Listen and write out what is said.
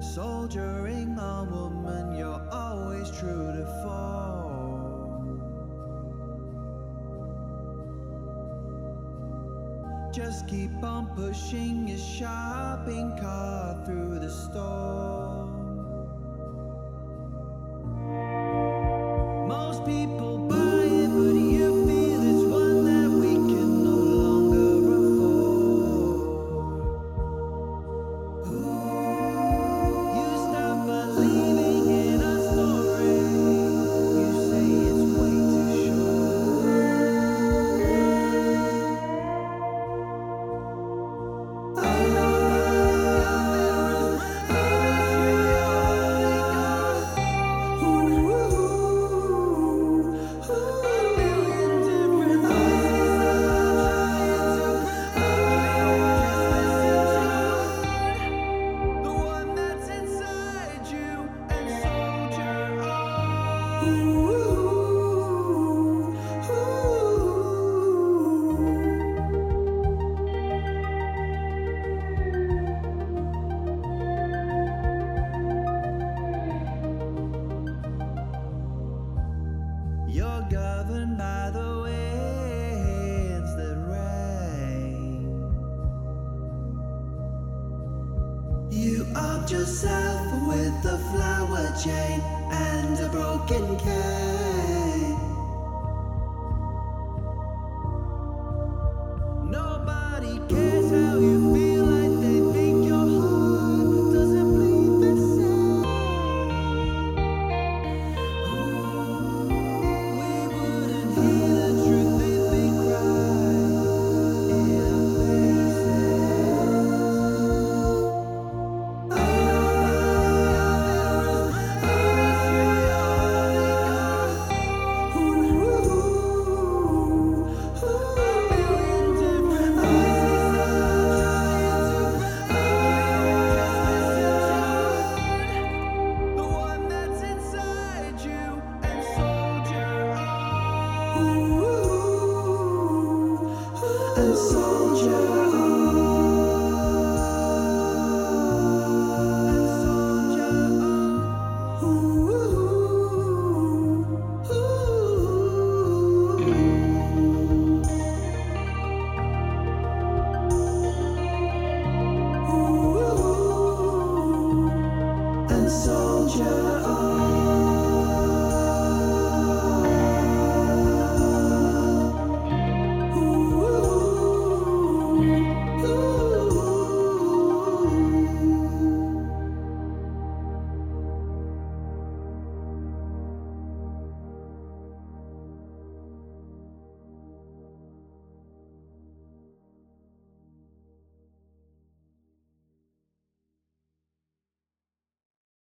Soldiering on, woman, you're always true to form. Just keep on pushing your shopping cart through the storm. Most people buy it, but you feel it's one that we can no longer afford. You stop believing in a story. You say it's way too You're governed by the winds that rain. You armed yourself with a flower chain and a broken cane. Nobody cares how you feel, like they think your heart doesn't bleed the same. We wouldn't hear the truth if we cried in our and so